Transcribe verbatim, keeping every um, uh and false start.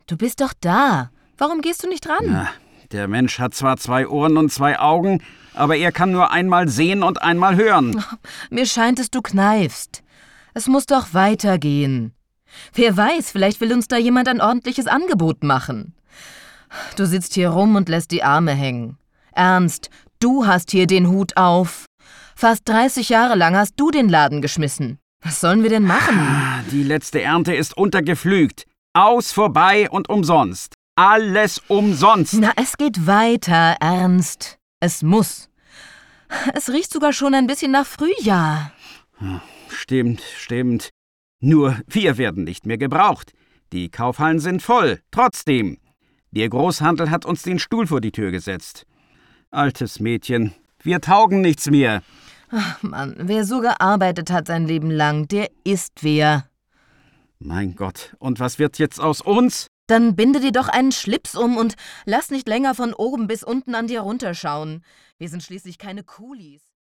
Du bist doch da. Warum gehst du nicht ran? Na, der Mensch hat zwar zwei Ohren und zwei Augen, aber er kann nur einmal sehen und einmal hören. Mir scheint es, du kneifst. Es muss doch weitergehen. Wer weiß, vielleicht will uns da jemand ein ordentliches Angebot machen. Du sitzt hier rum und lässt die Arme hängen. Ernst, du hast hier den Hut auf. Fast dreißig Jahre lang hast du den Laden geschmissen. Was sollen wir denn machen? Die letzte Ernte ist untergepflügt. Aus, vorbei und umsonst. Alles umsonst. Na, es geht weiter, Ernst. Es muss. Es riecht sogar schon ein bisschen nach Frühjahr. Stimmt, stimmt. Nur wir werden nicht mehr gebraucht. Die Kaufhallen sind voll. Trotzdem. Der Großhandel hat uns den Stuhl vor die Tür gesetzt. Altes Mädchen, wir taugen nichts mehr. Ach Mann, wer so gearbeitet hat sein Leben lang, der ist wer. Mein Gott, und was wird jetzt aus uns? Dann binde dir doch einen Schlips um und lass nicht länger von oben bis unten an dir runterschauen. Wir sind schließlich keine Kulis.